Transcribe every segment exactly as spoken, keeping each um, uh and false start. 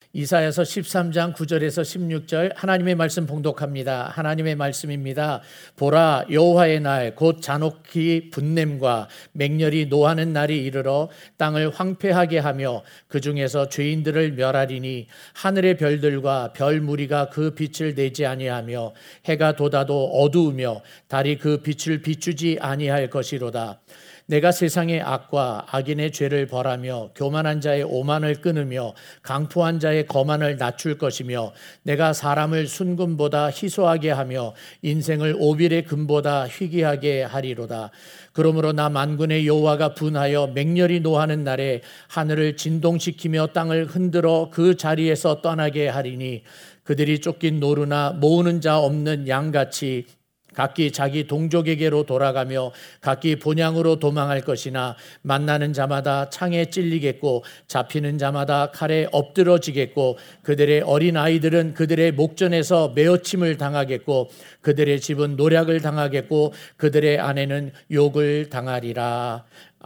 이사야서 십삼 장 구 절에서 십육 절 하나님의 말씀 봉독합니다. 하나님의 말씀입니다. 보라, 여호와의 날 곧 잔혹히 분냄과 맹렬히 노하는 날이 이르러 땅을 황폐하게 하며 그 중에서 죄인들을 멸하리니 하늘의 별들과 별 무리가 그 빛을 내지 아니하며 해가 돋아도 어두우며 달이 그 빛을 비추지 아니할 것이로다. 내가 세상의 악과 악인의 죄를 벌하며 교만한 자의 오만을 끊으며 강포한 자의 거만을 낮출 것이며 내가 사람을 순금보다 희소하게 하며 인생을 오빌의 금보다 희귀하게 하리로다. 그러므로 나 만군의 여호와가 분하여 맹렬히 노하는 날에 하늘을 진동시키며 땅을 흔들어 그 자리에서 떠나게 하리니 그들이 쫓긴 노루나 모으는 자 없는 양같이 각기 자기 동족에게로 돌아가며 각기 본향으로 도망할 것이나 만나는 자마다 창에 찔리겠고 잡히는 자마다 칼에 엎드러지겠고 그들의 어린 아이들은 그들의 목전에서 메어침을 당하겠고 그들의 집은 노략을 당하겠고 그들의 아내는 욕을 당하리라.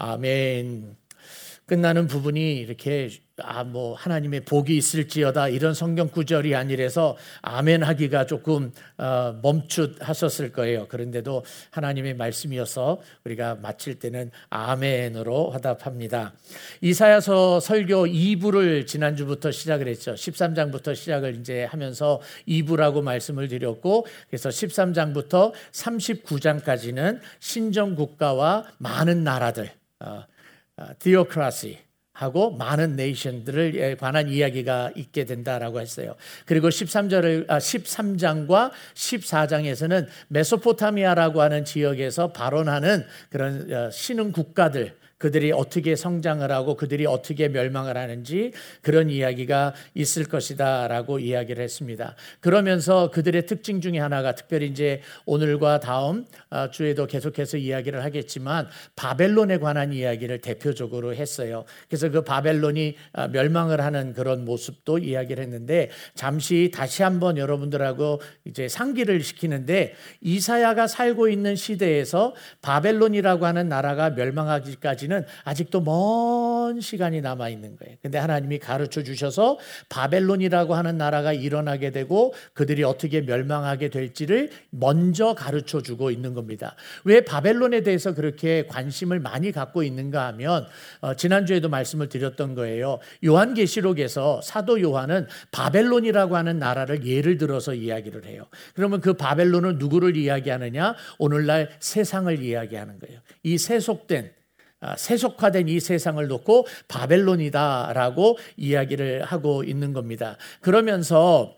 아멘. 끝나는 부분이 이렇게 아, 뭐 하나님의 복이 있을지어다 이런 성경 구절이 아니라서 아멘 하기가 조금 어, 멈칫하셨을 거예요. 그런데도 하나님의 말씀이어서 우리가 마칠 때는 아멘으로 화답합니다. 이사야서 설교 이 부를 지난주부터 시작을 했죠. 십삼 장부터 시작을 이제 하면서 이 부라고 말씀을 드렸고, 그래서 십삼 장부터 삼십구 장까지는 신정 국가와 많은 나라들, 어, 디오크라시 하고 많은 네이션들을 관한 이야기가 있게 된다라고 했어요. 그리고 십삼 절을 아, 십삼 장과 십사 장에서는 메소포타미아라고 하는 지역에서 발원하는 그런 신흥 국가들, 그들이 어떻게 성장을 하고 그들이 어떻게 멸망을 하는지 그런 이야기가 있을 것이다 라고 이야기를 했습니다. 그러면서 그들의 특징 중에 하나가 특별히 이제 오늘과 다음 주에도 계속해서 이야기를 하겠지만 바벨론에 관한 이야기를 대표적으로 했어요. 그래서 그 바벨론이 멸망을 하는 그런 모습도 이야기를 했는데, 잠시 다시 한번 여러분들하고 이제 상기를 시키는데, 이사야가 살고 있는 시대에서 바벨론이라고 하는 나라가 멸망하기까지는 아직도 먼 시간이 남아 있는 거예요. 근데 하나님이 가르쳐 주셔서 바벨론이라고 하는 나라가 일어나게 되고 그들이 어떻게 멸망하게 될지를 먼저 가르쳐 주고 있는 겁니다. 왜 바벨론에 대해서 그렇게 관심을 많이 갖고 있는가 하면 어, 지난주에도 말씀을 드렸던 거예요. 요한계시록에서 사도 요한은 바벨론이라고 하는 나라를 예를 들어서 이야기를 해요. 그러면 그 바벨론은 누구를 이야기하느냐? 오늘날 세상을 이야기하는 거예요. 이 세속된 세속화된 이 세상을 놓고 바벨론이다라고 이야기를 하고 있는 겁니다. 그러면서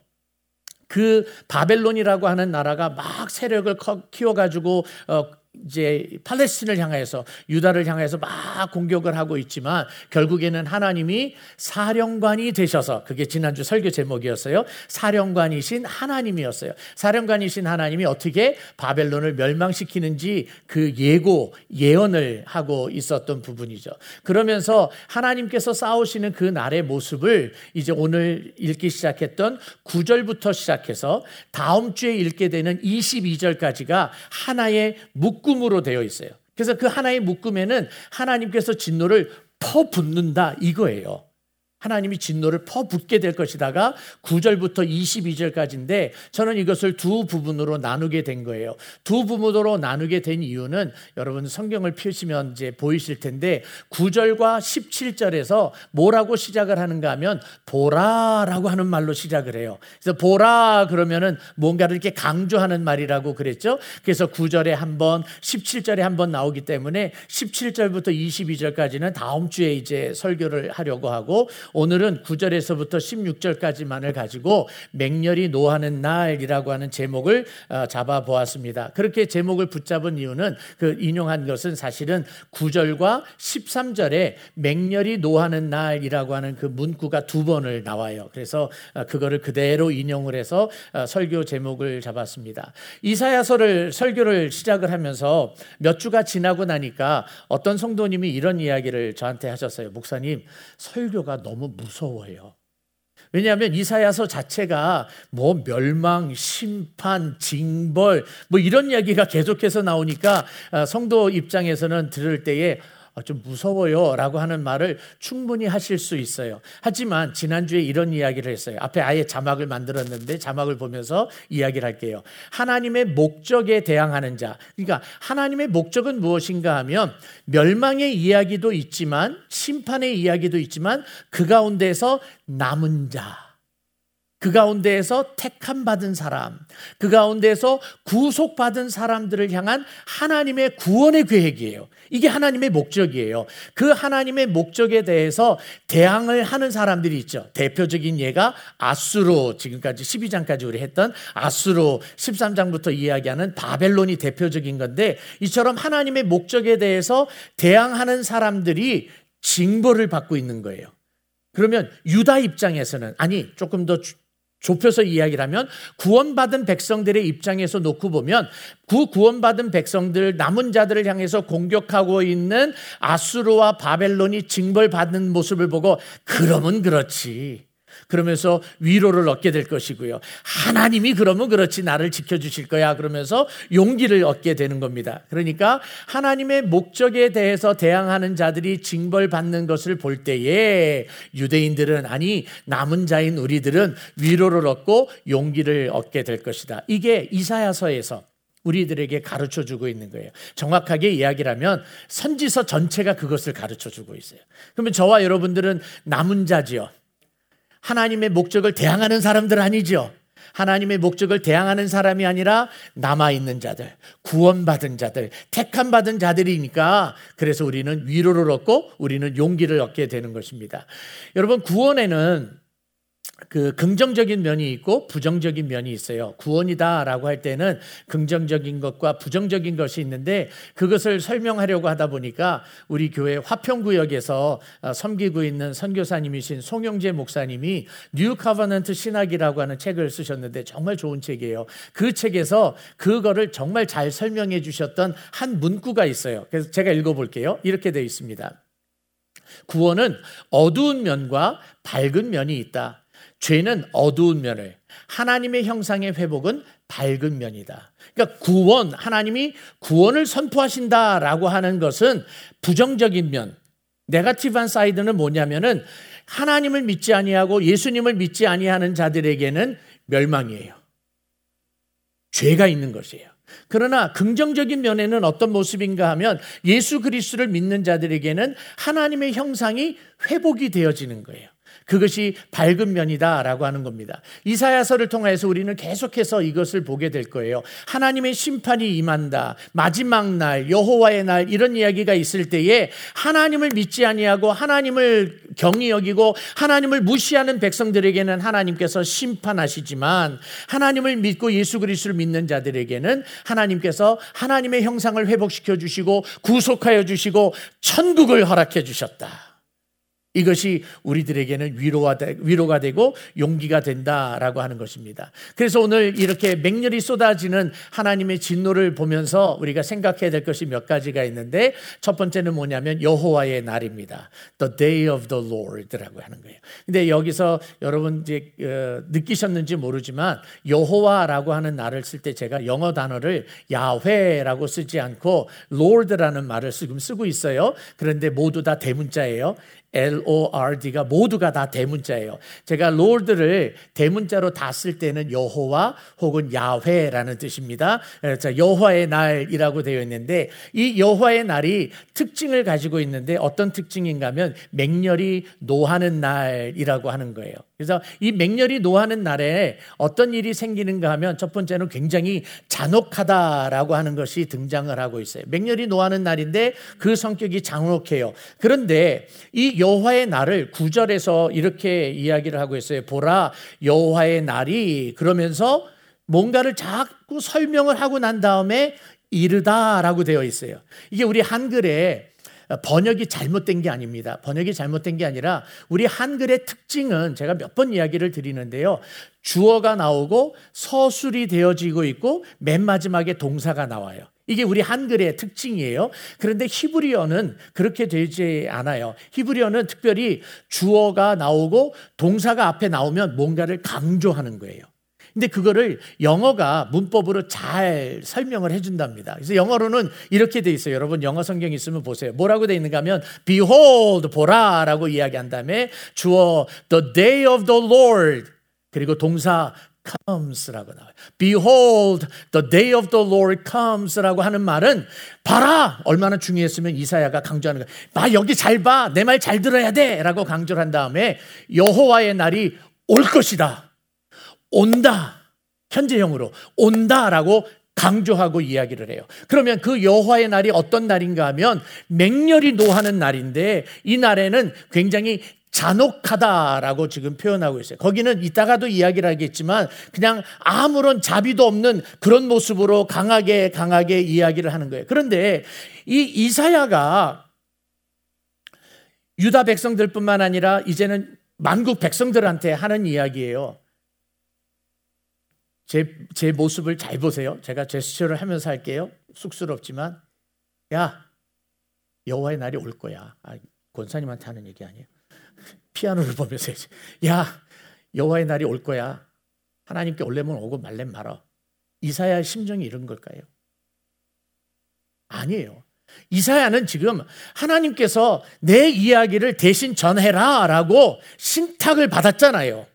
그 바벨론이라고 하는 나라가 막 세력을 키워가지고 어, 이제 팔레스틴을 향해서 유다를 향해서 막 공격을 하고 있지만 결국에는 하나님이 사령관이 되셔서, 그게 지난주 설교 제목이었어요. 사령관이신 하나님이었어요. 사령관이신 하나님이 어떻게 바벨론을 멸망시키는지 그 예고 예언을 하고 있었던 부분이죠. 그러면서 하나님께서 싸우시는 그 날의 모습을 이제 오늘 읽기 시작했던 구 절부터 시작해서 다음 주에 읽게 되는 이십이 절까지가 하나의 묶 묶음으로 되어 있어요. 그래서 그 하나의 묶음에는 하나님께서 진노를 퍼붓는다 이거예요. 하나님이 진노를 퍼붓게 될 것이다가 구 절부터 이십이 절까지인데 저는 이것을 두 부분으로 나누게 된 거예요. 두 부분으로 나누게 된 이유는 여러분 성경을 펴시면 이제 보이실 텐데 구 절과 십칠 절에서 뭐라고 시작을 하는가 하면 보라라고 하는 말로 시작을 해요. 그래서 보라 그러면은 뭔가를 이렇게 강조하는 말이라고 그랬죠. 그래서 구 절에 한 번, 십칠 절에 한 번 나오기 때문에 십칠 절부터 이십이 절까지는 다음 주에 이제 설교를 하려고 하고, 오늘은 구 절에서부터 십육 절까지만을 가지고 맹렬히 노하는 날이라고 하는 제목을 잡아보았습니다. 그렇게 제목을 붙잡은 이유는, 그 인용한 것은 사실은 구 절과 십삼 절에 맹렬히 노하는 날이라고 하는 그 문구가 두 번을 나와요. 그래서 그거를 그대로 인용을 해서 설교 제목을 잡았습니다. 이사야서를 설교를 시작을 하면서 몇 주가 지나고 나니까 어떤 성도님이 이런 이야기를 저한테 하셨어요. 목사님, 설교가 너무 무서워요. 왜냐하면 이사야서 자체가 뭐 멸망, 심판, 징벌 뭐 이런 이야기가 계속해서 나오니까 성도 입장에서는 들을 때에 좀 무서워요 라고 하는 말을 충분히 하실 수 있어요. 하지만 지난주에 이런 이야기를 했어요. 앞에 아예 자막을 만들었는데 자막을 보면서 이야기를 할게요. 하나님의 목적에 대항하는 자. 그러니까 하나님의 목적은 무엇인가 하면 멸망의 이야기도 있지만 심판의 이야기도 있지만 그 가운데서 남은 자, 그 가운데에서 택함 받은 사람, 그 가운데에서 구속받은 사람들을 향한 하나님의 구원의 계획이에요. 이게 하나님의 목적이에요. 그 하나님의 목적에 대해서 대항을 하는 사람들이 있죠. 대표적인 예가 아수르, 지금까지 십이 장까지 우리 했던 아수르, 십삼 장부터 이야기하는 바벨론이 대표적인 건데, 이처럼 하나님의 목적에 대해서 대항하는 사람들이 징벌을 받고 있는 거예요. 그러면 유다 입장에서는, 아니 조금 더 좁혀서 이야기를 하면 구원받은 백성들의 입장에서 놓고 보면 그 구원받은 백성들, 남은 자들을 향해서 공격하고 있는 아수르와 바벨론이 징벌받는 모습을 보고 그러면 그렇지, 그러면서 위로를 얻게 될 것이고요. 하나님이 그러면 그렇지, 나를 지켜주실 거야, 그러면서 용기를 얻게 되는 겁니다. 그러니까 하나님의 목적에 대해서 대항하는 자들이 징벌받는 것을 볼 때에 유대인들은, 아니 남은 자인 우리들은 위로를 얻고 용기를 얻게 될 것이다. 이게 이사야서에서 우리들에게 가르쳐주고 있는 거예요. 정확하게 이야기를 하면 선지서 전체가 그것을 가르쳐주고 있어요. 그러면 저와 여러분들은 남은 자지요. 하나님의 목적을 대항하는 사람들 아니죠. 하나님의 목적을 대항하는 사람이 아니라 남아있는 자들, 구원받은 자들, 택함받은 자들이니까, 그래서 우리는 위로를 얻고 우리는 용기를 얻게 되는 것입니다. 여러분, 구원에는 그 긍정적인 면이 있고 부정적인 면이 있어요. 구원이다라고 할 때는 긍정적인 것과 부정적인 것이 있는데, 그것을 설명하려고 하다 보니까 우리 교회 화평구역에서 섬기고 있는 선교사님이신 송영재 목사님이 뉴 커버넌트 신학이라고 하는 책을 쓰셨는데 정말 좋은 책이에요. 그 책에서 그거를 정말 잘 설명해 주셨던 한 문구가 있어요. 그래서 제가 읽어볼게요. 이렇게 되어 있습니다. 구원은 어두운 면과 밝은 면이 있다. 죄는 어두운 면을, 하나님의 형상의 회복은 밝은 면이다. 그러니까 구원, 하나님이 구원을 선포하신다라고 하는 것은 부정적인 면, 네거티브한 사이드는 뭐냐면은 하나님을 믿지 아니하고 예수님을 믿지 아니하는 자들에게는 멸망이에요. 죄가 있는 것이에요. 그러나 긍정적인 면에는 어떤 모습인가 하면 예수 그리스도를 믿는 자들에게는 하나님의 형상이 회복이 되어지는 거예요. 그것이 밝은 면이다라고 하는 겁니다. 이사야서를 통해서 우리는 계속해서 이것을 보게 될 거예요. 하나님의 심판이 임한다, 마지막 날, 여호와의 날, 이런 이야기가 있을 때에 하나님을 믿지 아니하고 하나님을 경히 여기고 하나님을 무시하는 백성들에게는 하나님께서 심판하시지만, 하나님을 믿고 예수 그리스도를 믿는 자들에게는 하나님께서 하나님의 형상을 회복시켜 주시고 구속하여 주시고 천국을 허락해 주셨다. 이것이 우리들에게는 위로가, 되, 위로가 되고 용기가 된다라고 하는 것입니다. 그래서 오늘 이렇게 맹렬히 쏟아지는 하나님의 진노를 보면서 우리가 생각해야 될 것이 몇 가지가 있는데, 첫 번째는 뭐냐면 여호와의 날입니다. The day of the Lord라고 하는 거예요. 근데 여기서 여러분 이제 어, 느끼셨는지 모르지만 여호와라고 하는 날을 쓸 때 제가 영어 단어를 야훼라고 쓰지 않고 Lord라는 말을 지금 쓰고 있어요. 그런데 모두 다 대문자예요. 엘 오 알 디가 모두가 다 대문자예요. 제가 Lord를 대문자로 다 쓸 때는 여호와 혹은 야훼라는 뜻입니다. 자, 여호와의 날이라고 되어 있는데, 이 여호와의 날이 특징을 가지고 있는데 어떤 특징인가 하면 맹렬히 노하는 날이라고 하는 거예요. 그래서 이 맹렬히 노하는 날에 어떤 일이 생기는가 하면 첫 번째는 굉장히 잔혹하다라고 하는 것이 등장을 하고 있어요. 맹렬히 노하는 날인데 그 성격이 잔혹해요. 그런데 이 여호와의 날을 구 절에서 이렇게 이야기를 하고 있어요. 보라, 여호와의 날이, 그러면서 뭔가를 자꾸 설명을 하고 난 다음에 이르다라고 되어 있어요. 이게 우리 한글에 번역이 잘못된 게 아닙니다. 번역이 잘못된 게 아니라 우리 한글의 특징은 제가 몇 번 이야기를 드리는데요. 주어가 나오고 서술이 되어지고 있고 맨 마지막에 동사가 나와요. 이게 우리 한글의 특징이에요. 그런데 히브리어는 그렇게 되지 않아요. 히브리어는 특별히 주어가 나오고 동사가 앞에 나오면 뭔가를 강조하는 거예요. 근데 그거를 영어가 문법으로 잘 설명을 해준답니다. 그래서 영어로는 이렇게 돼 있어요. 여러분 영어 성경 있으면 보세요. 뭐라고 돼 있는가 하면 Behold, 보라 라고 이야기한 다음에 주어 The day of the Lord 그리고 동사 comes라고 나와요. Behold, the day of the Lord comes라고 하는 말은 봐라! 얼마나 중요했으면 이사야가 강조하는 거예요. 봐, 여기 잘 봐. 내 말 잘 들어야 돼. 라고 강조를 한 다음에 여호와의 날이 올 것이다. 온다. 현재형으로 온다라고 강조하고 이야기를 해요. 그러면 그 여호와의 날이 어떤 날인가 하면 맹렬히 노하는 날인데 이 날에는 굉장히 잔혹하다라고 지금 표현하고 있어요. 거기는 이따가도 이야기를 하겠지만 그냥 아무런 자비도 없는 그런 모습으로 강하게 강하게 이야기를 하는 거예요. 그런데 이 이사야가 유다 백성들뿐만 아니라 이제는 만국 백성들한테 하는 이야기예요. 제, 제 모습을 잘 보세요. 제가 제스처를 하면서 할게요. 쑥스럽지만 야, 여호와의 날이 올 거야. 아, 권사님한테 하는 얘기 아니에요. 피아노를 보면서 야, 여호와의 날이 올 거야. 하나님께 올래면 오고 말래면 말아. 이사야의 심정이 이런 걸까요? 아니에요. 이사야는 지금 하나님께서 내 이야기를 대신 전해라 라고 신탁을 받았잖아요.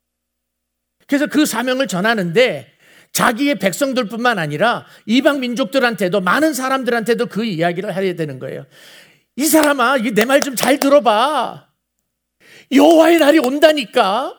그래서 그 사명을 전하는데 자기의 백성들뿐만 아니라 이방 민족들한테도 많은 사람들한테도 그 이야기를 해야 되는 거예요. 이 사람아, 내 말 좀 잘 들어봐. 여호와의 날이 온다니까.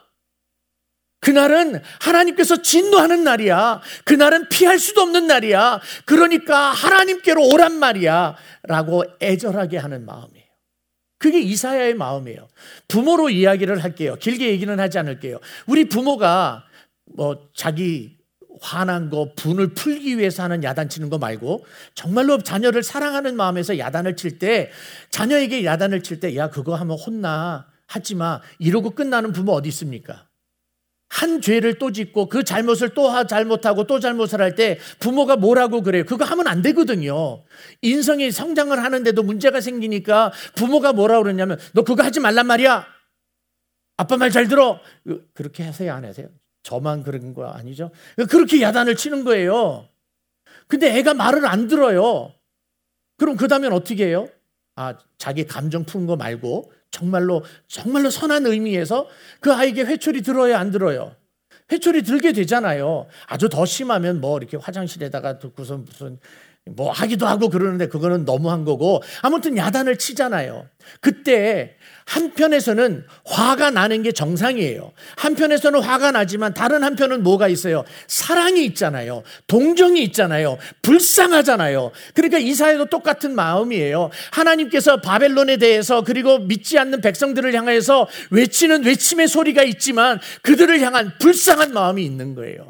그날은 하나님께서 진노하는 날이야. 그날은 피할 수도 없는 날이야. 그러니까 하나님께로 오란 말이야 라고 애절하게 하는 마음이에요. 그게 이사야의 마음이에요. 부모로 이야기를 할게요. 길게 얘기는 하지 않을게요. 우리 부모가 뭐 자기 화난 거, 분을 풀기 위해서 하는 야단치는 거 말고 정말로 자녀를 사랑하는 마음에서 야단을 칠 때, 자녀에게 야단을 칠 때 야 그거 하면 혼나, 하지 마 이러고 끝나는 부모 어디 있습니까? 한 죄를 또 짓고 그 잘못을 또 잘못하고 또 잘못을 할 때 부모가 뭐라고 그래요? 그거 하면 안 되거든요. 인성이 성장을 하는데도 문제가 생기니까 부모가 뭐라고 그러냐면 너 그거 하지 말란 말이야. 아빠 말 잘 들어. 그렇게 하세요, 안 하세요? 저만 그런 거 아니죠? 그렇게 야단을 치는 거예요. 근데 애가 말을 안 들어요. 그럼 그 다음엔 어떻게 해요? 아, 자기 감정 푸는 거 말고 정말로 정말로 선한 의미에서 그 아이에게 회초리 들어요, 안 들어요? 회초리 들게 되잖아요. 아주 더 심하면 뭐 이렇게 화장실에다가 두고서 무슨 뭐 하기도 하고 그러는데 그거는 너무한 거고, 아무튼 야단을 치잖아요. 그때 한편에서는 화가 나는 게 정상이에요. 한편에서는 화가 나지만 다른 한편은 뭐가 있어요? 사랑이 있잖아요. 동정이 있잖아요. 불쌍하잖아요. 그러니까 이사야도 똑같은 마음이에요. 하나님께서 바벨론에 대해서 그리고 믿지 않는 백성들을 향해서 외치는 외침의 소리가 있지만 그들을 향한 불쌍한 마음이 있는 거예요.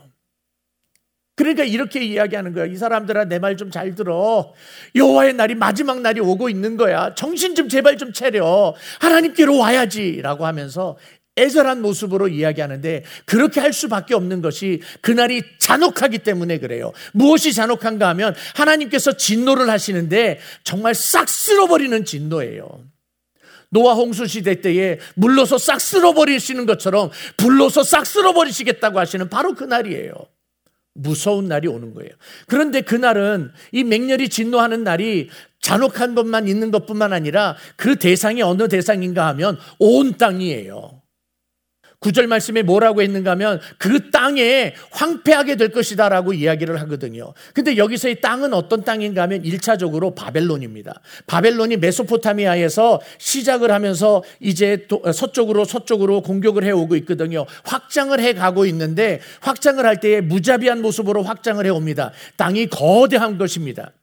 그러니까 이렇게 이야기하는 거야. 이 사람들아, 내 말 좀 잘 들어. 여호와의 날이 마지막 날이 오고 있는 거야. 정신 좀 제발 좀 차려. 하나님께로 와야지 라고 하면서 애절한 모습으로 이야기하는데, 그렇게 할 수밖에 없는 것이 그날이 잔혹하기 때문에 그래요. 무엇이 잔혹한가 하면 하나님께서 진노를 하시는데 정말 싹 쓸어버리는 진노예요. 노아 홍수 시대 때에 물로서 싹 쓸어버리시는 것처럼 불로서 싹 쓸어버리시겠다고 하시는 바로 그 날이에요. 무서운 날이 오는 거예요. 그런데 그날은, 이 맹렬히 진노하는 날이 잔혹한 것만 있는 것뿐만 아니라 그 대상이 어느 대상인가 하면 온 땅이에요. 구절 말씀에 뭐라고 했는가 하면 그 땅에 황폐하게 될 것이다 라고 이야기를 하거든요. 근데 여기서의 땅은 어떤 땅인가 하면 일 차적으로 바벨론입니다. 바벨론이 메소포타미아에서 시작을 하면서 이제 서쪽으로 서쪽으로 공격을 해오고 있거든요. 확장을 해가고 있는데, 확장을 할 때에 무자비한 모습으로 확장을 해옵니다. 땅이 거대한 것입니다.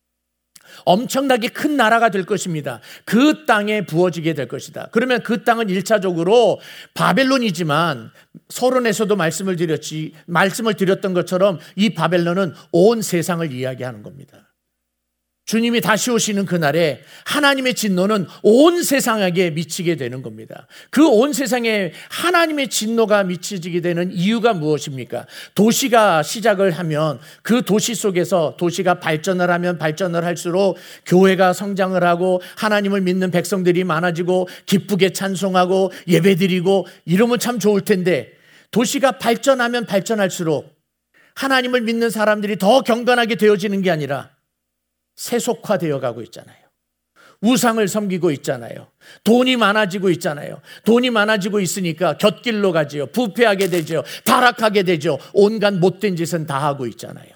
엄청나게 큰 나라가 될 것입니다. 그 땅에 부어지게 될 것이다. 그러면 그 땅은 일 차적으로 바벨론이지만, 서론에서도 말씀을 드렸지, 말씀을 드렸던 것처럼 이 바벨론은 온 세상을 이야기하는 겁니다. 주님이 다시 오시는 그날에 하나님의 진노는 온 세상에게 미치게 되는 겁니다. 그 온 세상에 하나님의 진노가 미치게 되는 이유가 무엇입니까? 도시가 시작을 하면 그 도시 속에서, 도시가 발전을 하면 발전을 할수록 교회가 성장을 하고 하나님을 믿는 백성들이 많아지고 기쁘게 찬송하고 예배드리고 이러면 참 좋을 텐데, 도시가 발전하면 발전할수록 하나님을 믿는 사람들이 더 경건하게 되어지는 게 아니라 세속화되어 가고 있잖아요. 우상을 섬기고 있잖아요. 돈이 많아지고 있잖아요. 돈이 많아지고 있으니까 곁길로 가지요. 부패하게 되죠. 타락하게 되죠. 온갖 못된 짓은 다 하고 있잖아요.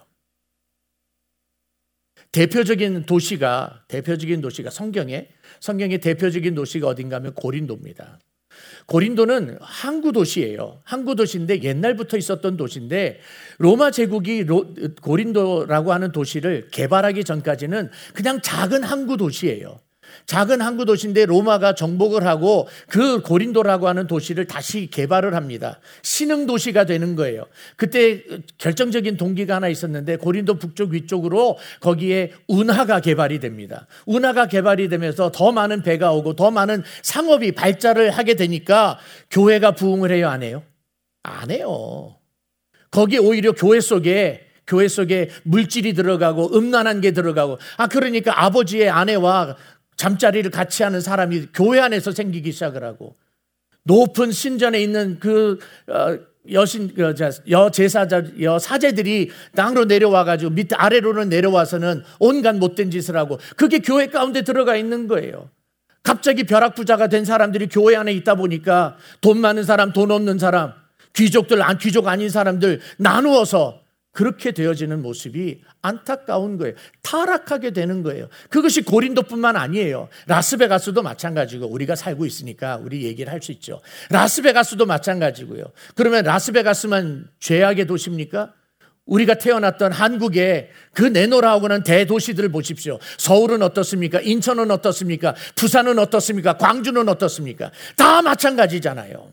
대표적인 도시가 대표적인 도시가 성경에 성경의 대표적인 도시가 어딘가 하면 고린도입니다. 고린도는 항구 도시예요. 항구 도시인데 옛날부터 있었던 도시인데 로마 제국이 로, 고린도라고 하는 도시를 개발하기 전까지는 그냥 작은 항구 도시예요. 작은 항구 도시인데 로마가 정복을 하고 그 고린도라고 하는 도시를 다시 개발을 합니다. 신흥 도시가 되는 거예요. 그때 결정적인 동기가 하나 있었는데 고린도 북쪽 위쪽으로 거기에 운하가 개발이 됩니다. 운하가 개발이 되면서 더 많은 배가 오고 더 많은 상업이 발달을 하게 되니까 교회가 부흥을 해요, 안 해요? 안 해요. 거기 오히려 교회 속에 교회 속에 물질이 들어가고 음란한 게 들어가고 아 그러니까 아버지의 아내와 잠자리를 같이 하는 사람이 교회 안에서 생기기 시작을 하고 높은 신전에 있는 그 여신 여제사자 여사제들이 땅으로 내려와 가지고 밑 아래로는 내려와서는 온갖 못된 짓을 하고 그게 교회 가운데 들어가 있는 거예요. 갑자기 벼락부자가 된 사람들이 교회 안에 있다 보니까 돈 많은 사람, 돈 없는 사람, 귀족들, 안 귀족 아닌 사람들 나누어서 그렇게 되어지는 모습이 안타까운 거예요. 타락하게 되는 거예요. 그것이 고린도뿐만 아니에요. 라스베가스도 마찬가지고 우리가 살고 있으니까 우리 얘기를 할 수 있죠. 라스베가스도 마찬가지고요. 그러면 라스베가스만 죄악의 도시입니까? 우리가 태어났던 한국의 그 내노라하고는 대도시들을 보십시오. 서울은 어떻습니까? 인천은 어떻습니까? 부산은 어떻습니까? 광주는 어떻습니까? 다 마찬가지잖아요.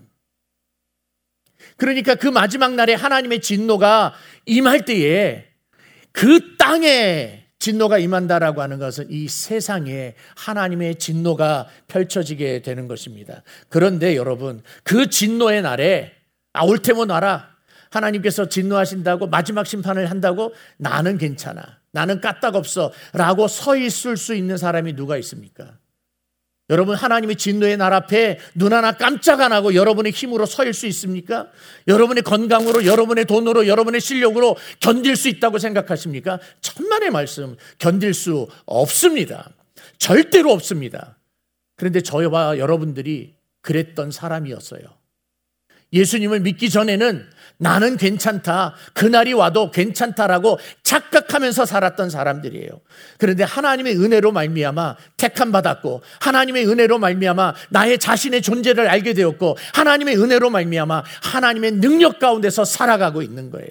그러니까 그 마지막 날에 하나님의 진노가 임할 때에 그 땅에 진노가 임한다라고 하는 것은 이 세상에 하나님의 진노가 펼쳐지게 되는 것입니다. 그런데 여러분 그 진노의 날에 아 옳테면 와라. 하나님께서 진노하신다고 마지막 심판을 한다고 나는 괜찮아. 나는 까딱없어 라고 서 있을 수 있는 사람이 누가 있습니까? 여러분 하나님의 진노의 날 앞에 눈 하나 깜짝 안 하고 여러분의 힘으로 서일 수 있습니까? 여러분의 건강으로 여러분의 돈으로 여러분의 실력으로 견딜 수 있다고 생각하십니까? 천만의 말씀 견딜 수 없습니다. 절대로 없습니다. 그런데 저와 여러분들이 그랬던 사람이었어요. 예수님을 믿기 전에는 나는 괜찮다. 그날이 와도 괜찮다라고 착각하면서 살았던 사람들이에요. 그런데 하나님의 은혜로 말미암아 택함 받았고 하나님의 은혜로 말미암아 나의 자신의 존재를 알게 되었고 하나님의 은혜로 말미암아 하나님의 능력 가운데서 살아가고 있는 거예요.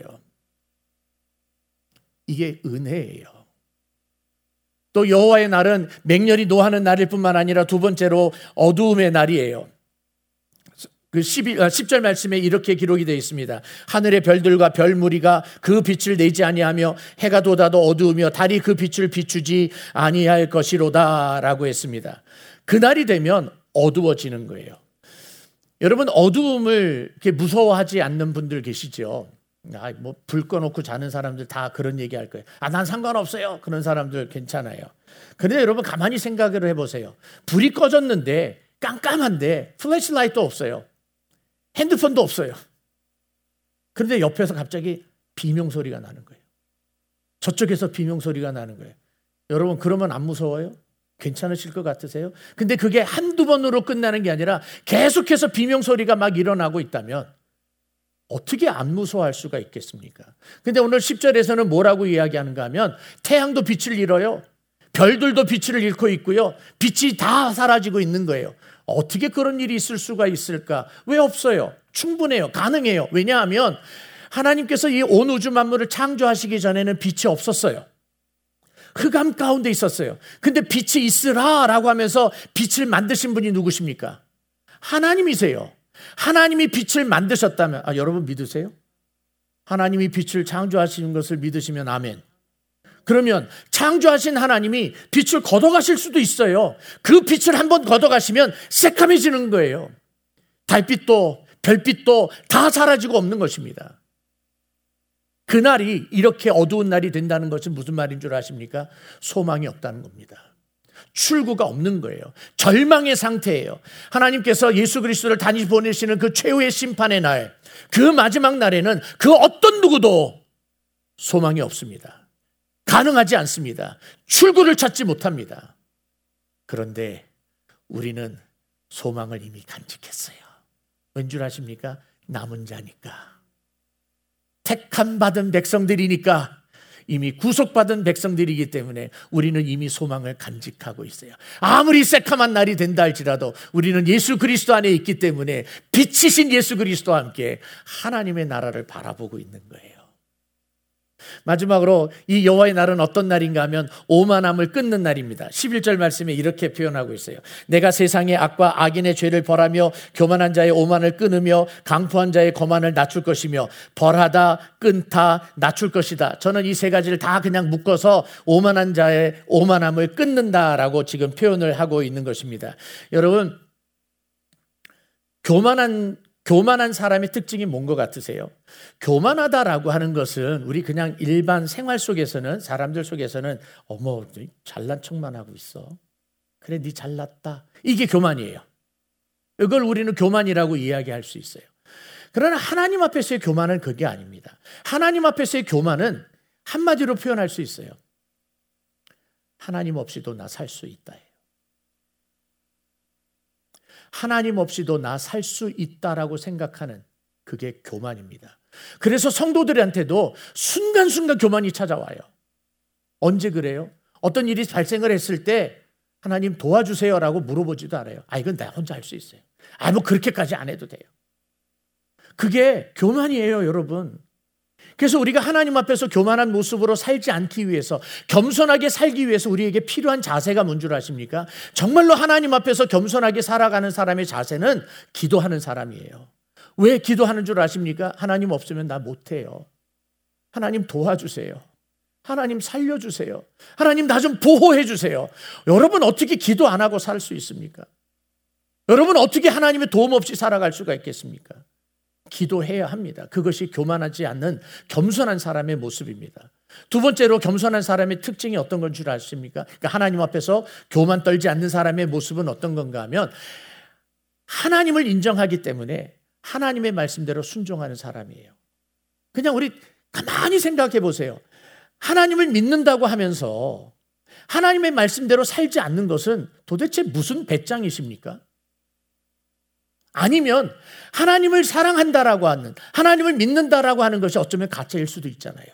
이게 은혜예요. 또 여호와의 날은 맹렬히 노하는 날일 뿐만 아니라 두 번째로 어두움의 날이에요. 그 십 절 말씀에 이렇게 기록이 되어 있습니다. 하늘의 별들과 별 무리가 그 빛을 내지 아니하며 해가 돋아도 어두우며 달이 그 빛을 비추지 아니할 것이로다 라고 했습니다. 그날이 되면 어두워지는 거예요. 여러분 어두움을 이렇게 무서워하지 않는 분들 계시죠? 아, 뭐 불 꺼놓고 자는 사람들 다 그런 얘기 할 거예요. 아, 난 상관없어요. 그런 사람들 괜찮아요. 그런데 여러분 가만히 생각을 해보세요. 불이 꺼졌는데 깜깜한데 플래시라이트도 없어요. 핸드폰도 없어요. 그런데 옆에서 갑자기 비명소리가 나는 거예요. 저쪽에서 비명소리가 나는 거예요. 여러분 그러면 안 무서워요? 괜찮으실 것 같으세요? 근데 그게 한두 번으로 끝나는 게 아니라 계속해서 비명소리가 막 일어나고 있다면 어떻게 안 무서워할 수가 있겠습니까? 근데 오늘 십 절에서는 뭐라고 이야기하는가 하면 태양도 빛을 잃어요. 별들도 빛을 잃고 있고요. 빛이 다 사라지고 있는 거예요. 어떻게 그런 일이 있을 수가 있을까? 왜 없어요? 충분해요. 가능해요. 왜냐하면 하나님께서 이 온 우주 만물을 창조하시기 전에는 빛이 없었어요. 흑암 가운데 있었어요. 근데 빛이 있으라라고 하면서 빛을 만드신 분이 누구십니까? 하나님이세요. 하나님이 빛을 만드셨다면 아, 여러분 믿으세요? 하나님이 빛을 창조하시는 것을 믿으시면 아멘. 그러면 창조하신 하나님이 빛을 걷어가실 수도 있어요. 그 빛을 한번 걷어가시면 새까매지는 거예요. 달빛도 별빛도 다 사라지고 없는 것입니다. 그날이 이렇게 어두운 날이 된다는 것은 무슨 말인 줄 아십니까? 소망이 없다는 겁니다. 출구가 없는 거예요. 절망의 상태예요. 하나님께서 예수 그리스도를 다시 보내시는 그 최후의 심판의 날, 그 마지막 날에는 그 어떤 누구도 소망이 없습니다. 가능하지 않습니다. 출구를 찾지 못합니다. 그런데 우리는 소망을 이미 간직했어요. 왠 줄 아십니까? 남은 자니까. 택함 받은 백성들이니까, 이미 구속받은 백성들이기 때문에 우리는 이미 소망을 간직하고 있어요. 아무리 새카만 날이 된다 할지라도 우리는 예수 그리스도 안에 있기 때문에 빛이신 예수 그리스도와 함께 하나님의 나라를 바라보고 있는 거예요. 마지막으로 이 여호와의 날은 어떤 날인가 하면 오만함을 끊는 날입니다. 십일 절 말씀에 이렇게 표현하고 있어요. 내가 세상의 악과 악인의 죄를 벌하며 교만한 자의 오만을 끊으며 강포한 자의 거만을 낮출 것이며 벌하다 끊다 낮출 것이다. 저는 이 세 가지를 다 그냥 묶어서 오만한 자의 오만함을 끊는다라고 지금 표현을 하고 있는 것입니다. 여러분, 교만한 교만한 사람의 특징이 뭔 것 같으세요? 교만하다라고 하는 것은 우리 그냥 일반 생활 속에서는, 사람들 속에서는 어머 잘난 척만 하고 있어. 그래 네 잘났다. 이게 교만이에요. 이걸 우리는 교만이라고 이야기할 수 있어요. 그러나 하나님 앞에서의 교만은 그게 아닙니다. 하나님 앞에서의 교만은 한마디로 표현할 수 있어요. 하나님 없이도 나 살 수 있다. 하나님 없이도 나 살 수 있다라고 생각하는 그게 교만입니다. 그래서 성도들한테도 순간순간 교만이 찾아와요. 언제 그래요? 어떤 일이 발생을 했을 때 하나님 도와주세요라고 물어보지도 않아요. 아, 이건 나 혼자 할 수 있어요. 아, 뭐 그렇게까지 안 해도 돼요. 그게 교만이에요, 여러분. 그래서 우리가 하나님 앞에서 교만한 모습으로 살지 않기 위해서, 겸손하게 살기 위해서 우리에게 필요한 자세가 뭔 줄 아십니까? 정말로 하나님 앞에서 겸손하게 살아가는 사람의 자세는 기도하는 사람이에요. 왜 기도하는 줄 아십니까? 하나님 없으면 나 못해요. 하나님 도와주세요. 하나님 살려주세요. 하나님 나 좀 보호해 주세요. 여러분 어떻게 기도 안 하고 살 수 있습니까? 여러분 어떻게 하나님의 도움 없이 살아갈 수가 있겠습니까? 기도해야 합니다. 그것이 교만하지 않는 겸손한 사람의 모습입니다. 두 번째로 겸손한 사람의 특징이 어떤 건 줄 아십니까? 그러니까 하나님 앞에서 교만 떨지 않는 사람의 모습은 어떤 건가 하면, 하나님을 인정하기 때문에 하나님의 말씀대로 순종하는 사람이에요. 그냥 우리 가만히 생각해 보세요. 하나님을 믿는다고 하면서 하나님의 말씀대로 살지 않는 것은 도대체 무슨 배짱이십니까? 아니면 하나님을 사랑한다라고 하는, 하나님을 믿는다라고 하는 것이 어쩌면 가짜일 수도 있잖아요.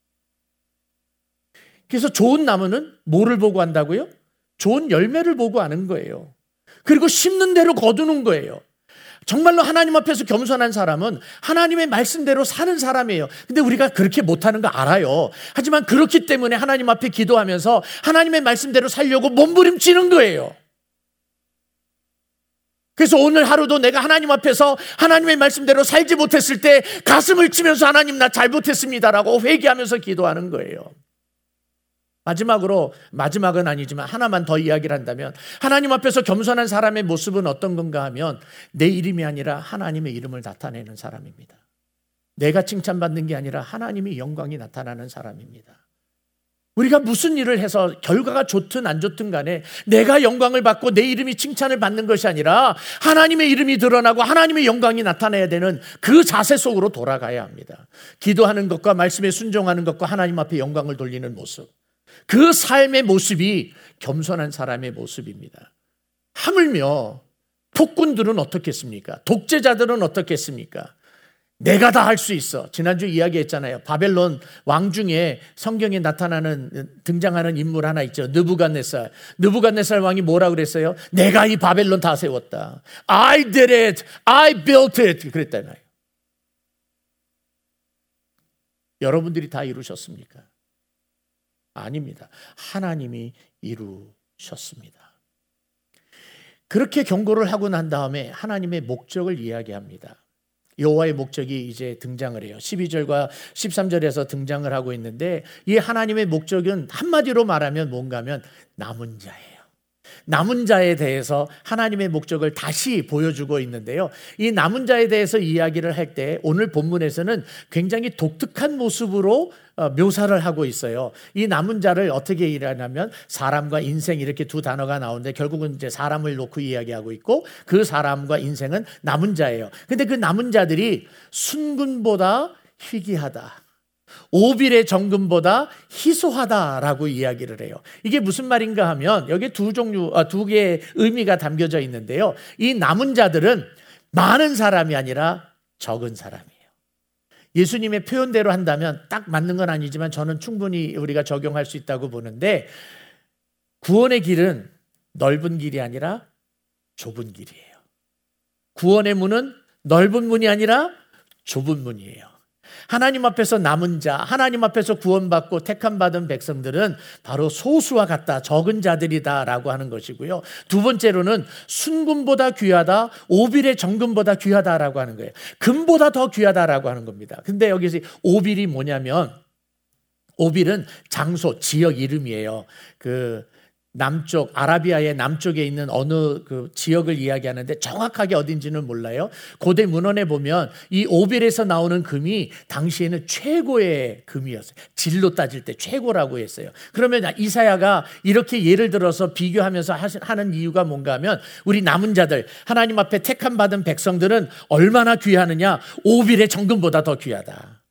그래서 좋은 나무는 뭐를 보고 한다고요? 좋은 열매를 보고 하는 거예요. 그리고 심는 대로 거두는 거예요. 정말로 하나님 앞에서 겸손한 사람은 하나님의 말씀대로 사는 사람이에요. 근데 우리가 그렇게 못하는 거 알아요. 하지만 그렇기 때문에 하나님 앞에 기도하면서 하나님의 말씀대로 살려고 몸부림치는 거예요. 그래서 오늘 하루도 내가 하나님 앞에서 하나님의 말씀대로 살지 못했을 때 가슴을 치면서 하나님 나 잘못했습니다라고 회개하면서 기도하는 거예요. 마지막으로, 마지막은 아니지만 하나만 더 이야기를 한다면, 하나님 앞에서 겸손한 사람의 모습은 어떤 건가 하면 내 이름이 아니라 하나님의 이름을 나타내는 사람입니다. 내가 칭찬받는 게 아니라 하나님의 영광이 나타나는 사람입니다. 우리가 무슨 일을 해서 결과가 좋든 안 좋든 간에 내가 영광을 받고 내 이름이 칭찬을 받는 것이 아니라 하나님의 이름이 드러나고 하나님의 영광이 나타나야 되는 그 자세 속으로 돌아가야 합니다. 기도하는 것과 말씀에 순종하는 것과 하나님 앞에 영광을 돌리는 모습, 그 삶의 모습이 겸손한 사람의 모습입니다. 하물며 폭군들은 어떻겠습니까? 독재자들은 어떻겠습니까? 내가 다 할 수 있어. 지난주 이야기했잖아요. 바벨론 왕 중에 성경에 나타나는, 등장하는 인물 하나 있죠. 느부갓네살. 느부갓네살 왕이 뭐라 그랬어요? 내가 이 바벨론 다 세웠다. I did it. I built it. 그랬잖아요. 여러분들이 다 이루셨습니까? 아닙니다. 하나님이 이루셨습니다. 그렇게 경고를 하고 난 다음에 하나님의 목적을 이야기합니다. 여호와의 목적이 이제 등장을 해요. 십이 절과 십삼 절에서 등장을 하고 있는데, 이 하나님의 목적은 한마디로 말하면 뭔가 하면 남은 자예요. 남은 자에 대해서 하나님의 목적을 다시 보여주고 있는데요. 이 남은 자에 대해서 이야기를 할 때 오늘 본문에서는 굉장히 독특한 모습으로 묘사를 하고 있어요. 이 남은 자를 어떻게 일하냐면 사람과 인생 이렇게 두 단어가 나오는데 결국은 이제 사람을 놓고 이야기하고 있고 그 사람과 인생은 남은 자예요. 근데 그 남은 자들이 순금보다 희귀하다, 오빌의 정금보다 희소하다라고 이야기를 해요. 이게 무슨 말인가 하면 여기 두 종류, 두 개의 의미가 담겨져 있는데요. 이 남은 자들은 많은 사람이 아니라 적은 사람이에요. 예수님의 표현대로 한다면 딱 맞는 건 아니지만 저는 충분히 우리가 적용할 수 있다고 보는데, 구원의 길은 넓은 길이 아니라 좁은 길이에요. 구원의 문은 넓은 문이 아니라 좁은 문이에요. 하나님 앞에서 남은 자, 하나님 앞에서 구원받고 택함받은 백성들은 바로 소수와 같다, 적은 자들이다라고 하는 것이고요. 두 번째로는 순금보다 귀하다, 오빌의 정금보다 귀하다라고 하는 거예요. 금보다 더 귀하다라고 하는 겁니다. 근데 여기서 오빌이 뭐냐면, 오빌은 장소, 지역 이름이에요. 그 남쪽, 아라비아의 남쪽에 있는 어느 그 지역을 이야기하는데 정확하게 어딘지는 몰라요. 고대 문헌에 보면 이 오빌에서 나오는 금이 당시에는 최고의 금이었어요. 질로 따질 때 최고라고 했어요. 그러면 이사야가 이렇게 예를 들어서 비교하면서 하는 이유가 뭔가 하면, 우리 남은 자들, 하나님 앞에 택함 받은 백성들은 얼마나 귀하느냐, 오빌의 정금보다 더 귀하다.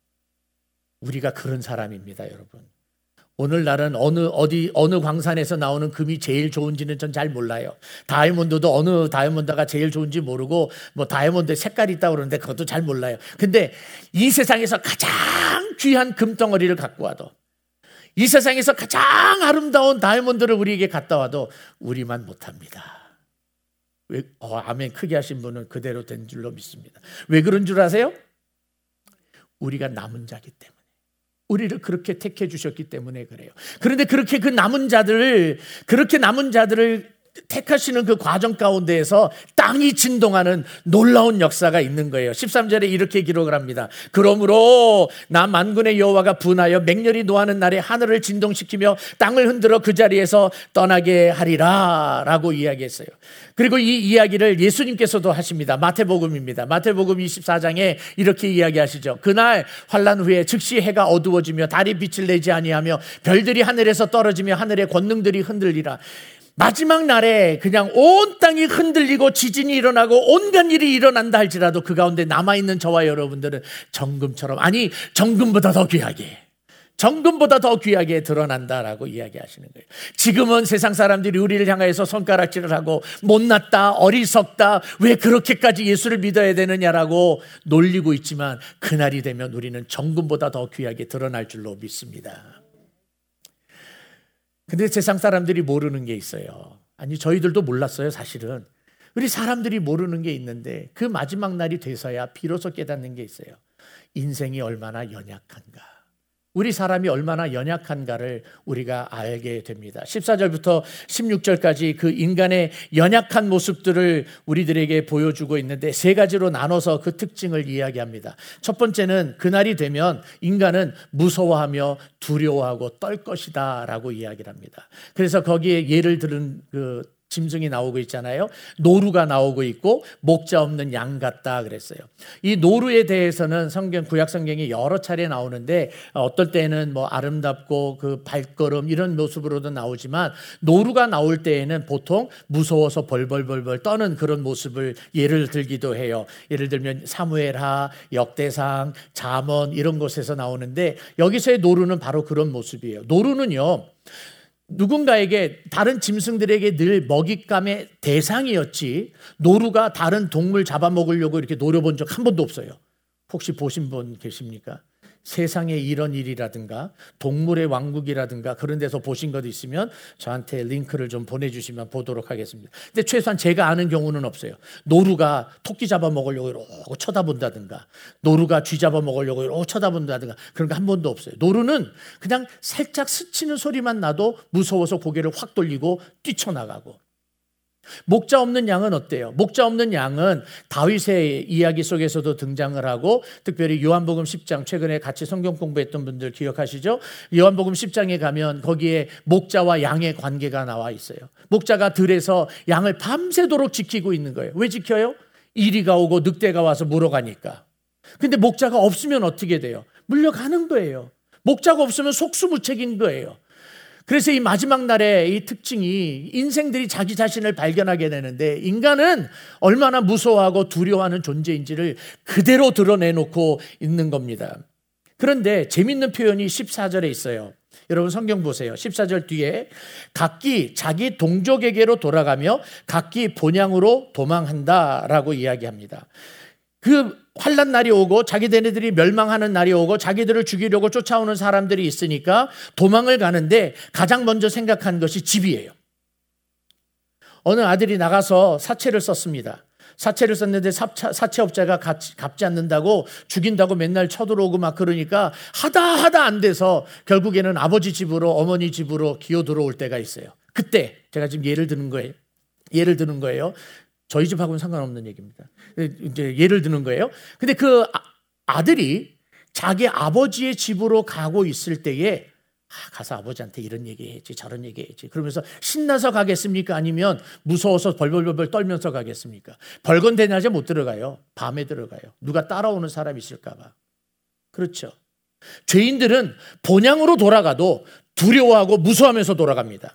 우리가 그런 사람입니다, 여러분. 오늘날은 어느 어디 어느 광산에서 나오는 금이 제일 좋은지는 전 잘 몰라요. 다이아몬드도 어느 다이아몬드가 제일 좋은지 모르고, 뭐 다이아몬드 색깔이 있다고 그러는데 그것도 잘 몰라요. 근데 이 세상에서 가장 귀한 금덩어리를 갖고 와도, 이 세상에서 가장 아름다운 다이아몬드를 우리에게 갖다 와도 우리만 못합니다. 왜? 어, 아멘 크게 하신 분은 그대로 된 줄로 믿습니다. 왜 그런 줄 아세요? 우리가 남은 자기 때문에. 우리를 그렇게 택해 주셨기 때문에 그래요. 그런데 그렇게 그 남은 자들을, 그렇게 남은 자들을 택하시는 그 과정 가운데에서 땅이 진동하는 놀라운 역사가 있는 거예요. 십삼 절에 이렇게 기록을 합니다. 그러므로 나 만군의 여호와가 분하여 맹렬히 노하는 날에 하늘을 진동시키며 땅을 흔들어 그 자리에서 떠나게 하리라 라고 이야기했어요. 그리고 이 이야기를 예수님께서도 하십니다. 마태복음입니다. 마태복음 이십사 장에 이렇게 이야기하시죠. 그날 환난 후에 즉시 해가 어두워지며 달이 빛을 내지 아니하며 별들이 하늘에서 떨어지며 하늘의 권능들이 흔들리라. 마지막 날에 그냥 온 땅이 흔들리고 지진이 일어나고 온갖 일이 일어난다 할지라도 그 가운데 남아있는 저와 여러분들은 정금처럼, 아니 정금보다 더 귀하게, 정금보다 더 귀하게 드러난다라고 이야기하시는 거예요. 지금은 세상 사람들이 우리를 향해서 손가락질을 하고 못났다, 어리석다, 왜 그렇게까지 예수를 믿어야 되느냐라고 놀리고 있지만, 그날이 되면 우리는 정금보다 더 귀하게 드러날 줄로 믿습니다. 근데 세상 사람들이 모르는 게 있어요. 아니, 저희들도 몰랐어요, 사실은. 우리 사람들이 모르는 게 있는데 그 마지막 날이 돼서야 비로소 깨닫는 게 있어요. 인생이 얼마나 연약한가, 우리 사람이 얼마나 연약한가를 우리가 알게 됩니다. 십사 절부터 십육 절까지 그 인간의 연약한 모습들을 우리들에게 보여주고 있는데 세 가지로 나눠서 그 특징을 이야기합니다. 첫 번째는 그날이 되면 인간은 무서워하며 두려워하고 떨 것이다 라고 이야기를 합니다. 그래서 거기에 예를 들은 그 짐승이 나오고 있잖아요. 노루가 나오고 있고 목자 없는 양 같다 그랬어요. 이 노루에 대해서는 성경, 구약 성경이 여러 차례 나오는데 어떨 때는 뭐 아름답고 그 발걸음 이런 모습으로도 나오지만, 노루가 나올 때에는 보통 무서워서 벌벌벌벌 떠는 그런 모습을 예를 들기도 해요. 예를 들면 사무엘하, 역대상, 잠언 이런 곳에서 나오는데 여기서의 노루는 바로 그런 모습이에요. 노루는요, 누군가에게, 다른 짐승들에게 늘 먹잇감의 대상이었지, 노루가 다른 동물 잡아먹으려고 이렇게 노려본 적 한 번도 없어요. 혹시 보신 분 계십니까? 세상에 이런 일이라든가 동물의 왕국이라든가 그런 데서 보신 것 있으면 저한테 링크를 좀 보내주시면 보도록 하겠습니다. 근데 최소한 제가 아는 경우는 없어요. 노루가 토끼 잡아먹으려고 이러고 쳐다본다든가, 노루가 쥐 잡아먹으려고 이러고 쳐다본다든가 그런 거 한 번도 없어요. 노루는 그냥 살짝 스치는 소리만 나도 무서워서 고개를 확 돌리고 뛰쳐나가고, 목자 없는 양은 어때요? 목자 없는 양은 다윗의 이야기 속에서도 등장을 하고, 특별히 요한복음 십 장, 최근에 같이 성경 공부했던 분들 기억하시죠? 요한복음 십 장에 가면 거기에 목자와 양의 관계가 나와 있어요. 목자가 들에서 양을 밤새도록 지키고 있는 거예요. 왜 지켜요? 이리가 오고 늑대가 와서 물어가니까. 근데 목자가 없으면 어떻게 돼요? 물려가는 거예요. 목자가 없으면 속수무책인 거예요. 그래서 이 마지막 날의 이 특징이 인생들이 자기 자신을 발견하게 되는데, 인간은 얼마나 무서워하고 두려워하는 존재인지를 그대로 드러내놓고 있는 겁니다. 그런데 재밌는 표현이 십사 절에 있어요. 여러분 성경 보세요. 십사 절 뒤에 각기 자기 동족에게로 돌아가며 각기 본향으로 도망한다라고 이야기합니다. 그 환난 날이 오고 자기네들이 멸망하는 날이 오고 자기들을 죽이려고 쫓아오는 사람들이 있으니까 도망을 가는데, 가장 먼저 생각한 것이 집이에요. 어느 아들이 나가서 사채를 썼습니다. 사채를 썼는데 사채업자가 갚지 않는다고 죽인다고 맨날 쳐들어오고 막 그러니까 하다 하다 안 돼서 결국에는 아버지 집으로, 어머니 집으로 기어 들어올 때가 있어요. 그때 제가 지금 예를 드는 거예요. 예를 드는 거예요. 저희 집하고는 상관없는 얘기입니다. 이제 예를 드는 거예요. 근데 그 아들이 자기 아버지의 집으로 가고 있을 때에 아, 가서 아버지한테 이런 얘기해야지 저런 얘기해야지 그러면서 신나서 가겠습니까? 아니면 무서워서 벌벌벌벌 떨면서 가겠습니까? 벌건대 낮에 못 들어가요. 밤에 들어가요. 누가 따라오는 사람이 있을까 봐. 그렇죠. 죄인들은 본향으로 돌아가도 두려워하고 무서워하면서 돌아갑니다.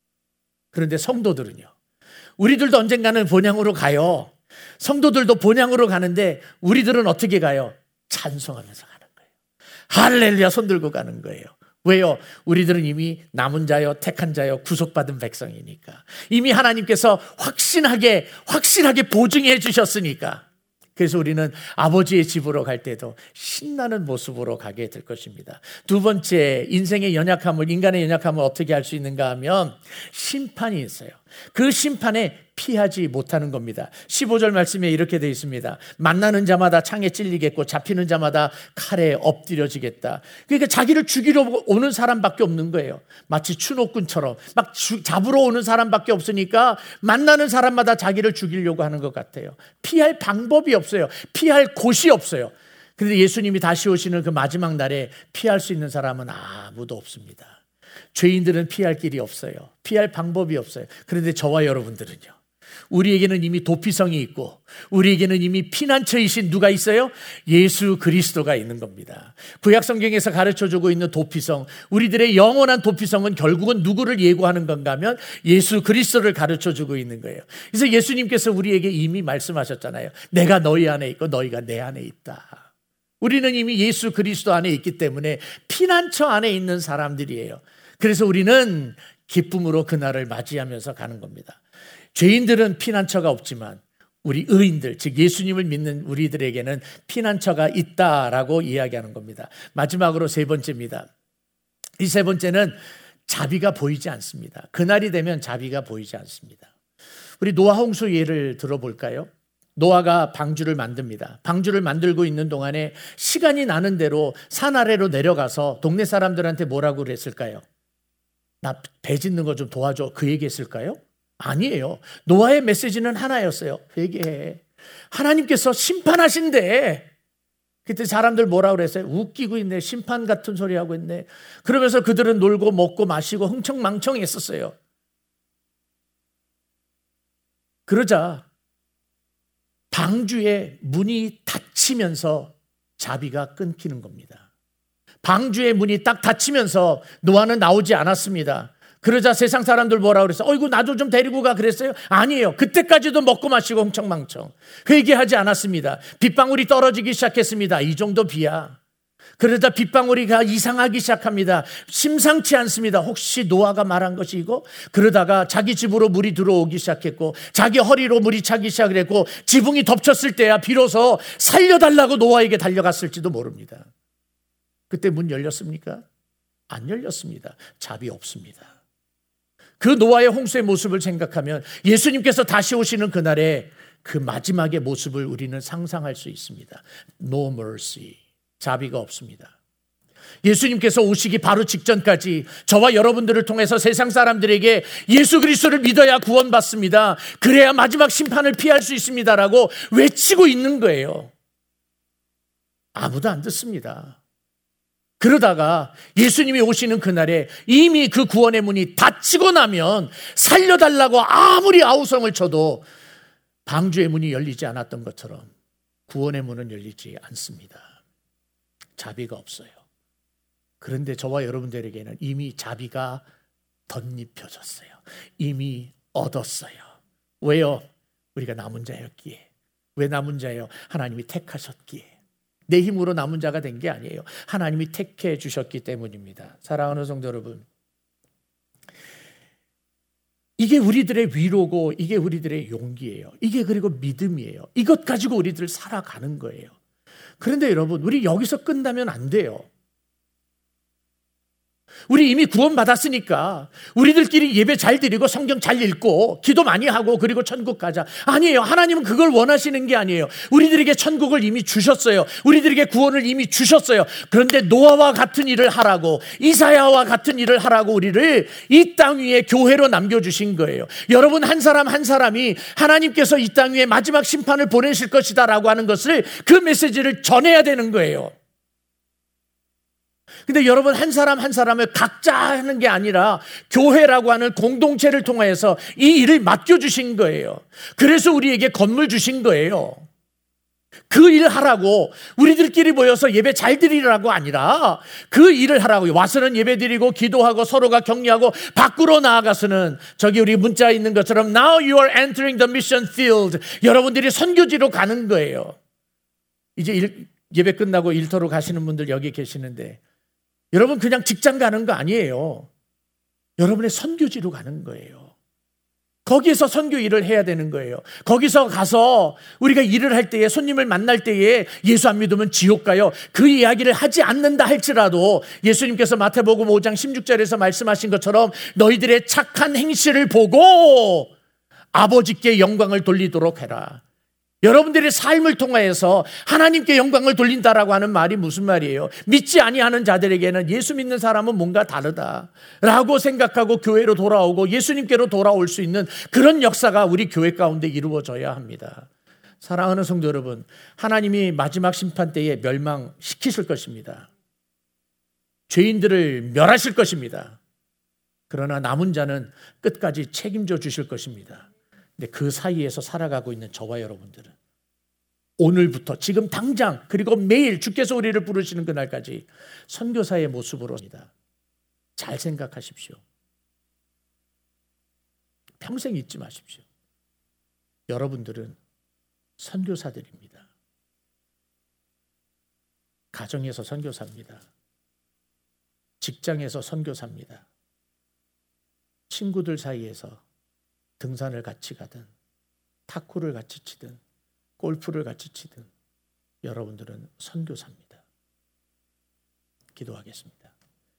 그런데 성도들은요, 우리들도 언젠가는 본향으로 가요. 성도들도 본향으로 가는데 우리들은 어떻게 가요? 찬송하면서 가는 거예요. 할렐루야 손 들고 가는 거예요. 왜요? 우리들은 이미 남은 자요, 택한 자요, 구속받은 백성이니까. 이미 하나님께서 확신하게 확실하게 보증해 주셨으니까. 그래서 우리는 아버지의 집으로 갈 때도 신나는 모습으로 가게 될 것입니다. 두 번째, 인생의 연약함을, 인간의 연약함을 어떻게 할 수 있는가 하면 심판이 있어요. 그 심판에 피하지 못하는 겁니다. 십오 절 말씀에 이렇게 되어 있습니다. 만나는 자마다 창에 찔리겠고 잡히는 자마다 칼에 엎드려지겠다. 그러니까 자기를 죽이러 오는 사람밖에 없는 거예요. 마치 추노꾼처럼 막 주, 잡으러 오는 사람밖에 없으니까 만나는 사람마다 자기를 죽이려고 하는 것 같아요. 피할 방법이 없어요. 피할 곳이 없어요. 그런데 예수님이 다시 오시는 그 마지막 날에 피할 수 있는 사람은 아무도 없습니다. 죄인들은 피할 길이 없어요. 피할 방법이 없어요. 그런데 저와 여러분들은요, 우리에게는 이미 도피성이 있고 우리에게는 이미 피난처이신 누가 있어요? 예수 그리스도가 있는 겁니다. 구약 성경에서 가르쳐주고 있는 도피성, 우리들의 영원한 도피성은 결국은 누구를 예고하는 건가 하면 예수 그리스도를 가르쳐주고 있는 거예요. 그래서 예수님께서 우리에게 이미 말씀하셨잖아요. 내가 너희 안에 있고 너희가 내 안에 있다. 우리는 이미 예수 그리스도 안에 있기 때문에 피난처 안에 있는 사람들이에요. 그래서 우리는 기쁨으로 그날을 맞이하면서 가는 겁니다. 죄인들은 피난처가 없지만 우리 의인들, 즉 예수님을 믿는 우리들에게는 피난처가 있다라고 이야기하는 겁니다. 마지막으로 세 번째입니다. 이 세 번째는 자비가 보이지 않습니다. 그날이 되면 자비가 보이지 않습니다. 우리 노아 홍수 예를 들어볼까요? 노아가 방주를 만듭니다. 방주를 만들고 있는 동안에 시간이 나는 대로 산 아래로 내려가서 동네 사람들한테 뭐라고 그랬을까요? 나 배 짓는 거 좀 도와줘, 그 얘기했을까요? 아니에요. 노아의 메시지는 하나였어요. 회개해. 하나님께서 심판하신대. 그때 사람들 뭐라고 그랬어요? 웃기고 있네. 심판 같은 소리 하고 있네. 그러면서 그들은 놀고 먹고 마시고 흥청망청했었어요. 그러자 방주의 문이 닫히면서 자비가 끊기는 겁니다. 방주의 문이 딱 닫히면서 노아는 나오지 않았습니다. 그러자 세상 사람들 뭐라고 그랬어요? 어이구 나도 좀 데리고 가 그랬어요? 아니에요. 그때까지도 먹고 마시고 흥청망청. 회개하지 않았습니다. 빗방울이 떨어지기 시작했습니다. 이 정도 비야. 그러다 빗방울이가 이상하기 시작합니다. 심상치 않습니다. 혹시 노아가 말한 것이 이거? 그러다가 자기 집으로 물이 들어오기 시작했고 자기 허리로 물이 차기 시작했고 지붕이 덮쳤을 때야 비로소 살려달라고 노아에게 달려갔을지도 모릅니다. 그때 문 열렸습니까? 안 열렸습니다. 자비 없습니다. 그 노아의 홍수의 모습을 생각하면 예수님께서 다시 오시는 그날에 그 마지막의 모습을 우리는 상상할 수 있습니다. No mercy. 자비가 없습니다. 예수님께서 오시기 바로 직전까지 저와 여러분들을 통해서 세상 사람들에게 예수 그리스도를 믿어야 구원받습니다, 그래야 마지막 심판을 피할 수 있습니다라고 외치고 있는 거예요. 아무도 안 듣습니다. 그러다가 예수님이 오시는 그날에 이미 그 구원의 문이 닫히고 나면 살려달라고 아무리 아우성을 쳐도 방주의 문이 열리지 않았던 것처럼 구원의 문은 열리지 않습니다. 자비가 없어요. 그런데 저와 여러분들에게는 이미 자비가 덧입혀졌어요. 이미 얻었어요. 왜요? 우리가 남은 자였기에. 왜 남은 자예요? 하나님이 택하셨기에. 내 힘으로 남은 자가 된 게 아니에요. 하나님이 택해 주셨기 때문입니다. 사랑하는 성도 여러분, 이게 우리들의 위로고 이게 우리들의 용기예요. 이게 그리고 믿음이에요. 이것 가지고 우리들 살아가는 거예요. 그런데 여러분, 우리 여기서 끝나면 안 돼요. 우리 이미 구원받았으니까 우리들끼리 예배 잘 드리고 성경 잘 읽고 기도 많이 하고 그리고 천국 가자. 아니에요. 하나님은 그걸 원하시는 게 아니에요. 우리들에게 천국을 이미 주셨어요. 우리들에게 구원을 이미 주셨어요. 그런데 노아와 같은 일을 하라고, 이사야와 같은 일을 하라고 우리를 이 땅 위에 교회로 남겨주신 거예요. 여러분 한 사람 한 사람이 하나님께서 이 땅 위에 마지막 심판을 보내실 것이다 라고 하는 것을, 그 메시지를 전해야 되는 거예요. 근데 여러분 한 사람 한 사람을 각자 하는 게 아니라 교회라고 하는 공동체를 통해서 이 일을 맡겨주신 거예요. 그래서 우리에게 건물 주신 거예요. 그 일을 하라고, 우리들끼리 모여서 예배 잘 드리라고 아니라 그 일을 하라고. 와서는 예배 드리고 기도하고 서로가 격려하고 밖으로 나아가서는 저기 우리 문자에 있는 것처럼 Now you are entering the mission field. 여러분들이 선교지로 가는 거예요. 이제 일, 예배 끝나고 일터로 가시는 분들 여기 계시는데 여러분 그냥 직장 가는 거 아니에요. 여러분의 선교지로 가는 거예요. 거기에서 선교 일을 해야 되는 거예요. 거기서 가서 우리가 일을 할 때에, 손님을 만날 때에 예수 안 믿으면 지옥 가요. 그 이야기를 하지 않는다 할지라도 예수님께서 마태복음 오 장 십육 절에서 말씀하신 것처럼 너희들의 착한 행실을 보고 아버지께 영광을 돌리도록 해라. 여러분들의 삶을 통해서 하나님께 영광을 돌린다라고 하는 말이 무슨 말이에요? 믿지 아니하는 자들에게는 예수 믿는 사람은 뭔가 다르다라고 생각하고 교회로 돌아오고 예수님께로 돌아올 수 있는 그런 역사가 우리 교회 가운데 이루어져야 합니다. 사랑하는 성도 여러분, 하나님이 마지막 심판 때에 멸망시키실 것입니다. 죄인들을 멸하실 것입니다. 그러나 남은 자는 끝까지 책임져 주실 것입니다. 근데 그 사이에서 살아가고 있는 저와 여러분들은 오늘부터 지금 당장 그리고 매일 주께서 우리를 부르시는 그날까지 선교사의 모습으로 합니다. 잘 생각하십시오. 평생 잊지 마십시오. 여러분들은 선교사들입니다. 가정에서 선교사입니다. 직장에서 선교사입니다. 친구들 사이에서 등산을 같이 가든 탁구를 같이 치든 골프를 같이 치든 여러분들은 선교사입니다. 기도하겠습니다.